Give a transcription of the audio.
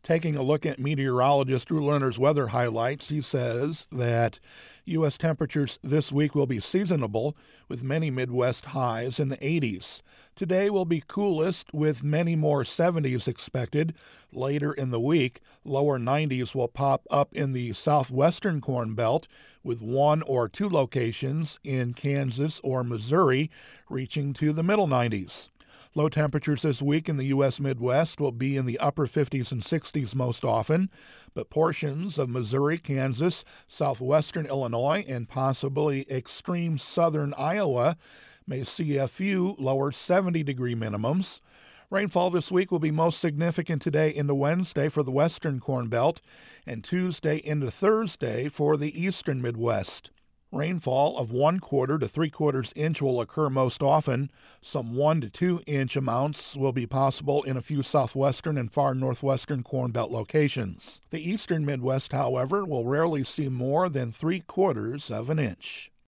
Taking a look at meteorologist Drew Lerner's weather highlights, he says that U.S. temperatures this week will be seasonable, with many Midwest highs in the 80s. Today will be coolest, with many more 70s expected. Later in the week, lower 90s will pop up in the southwestern Corn Belt, with one or two locations in Kansas or Missouri reaching to the middle 90s. Low temperatures this week in the U.S. Midwest will be in the upper 50s and 60s most often, but portions of Missouri, Kansas, southwestern Illinois, and possibly extreme southern Iowa may see a few lower 70-degree minimums. Rainfall this week will be most significant today into Wednesday for the western Corn Belt and Tuesday into Thursday for the eastern Midwest. Rainfall of 1/4 to 3/4 inch will occur most often. Some 1 to 2 inch amounts will be possible in a few southwestern and far northwestern Corn Belt locations. The eastern Midwest, however, will rarely see more than 3/4 of an inch.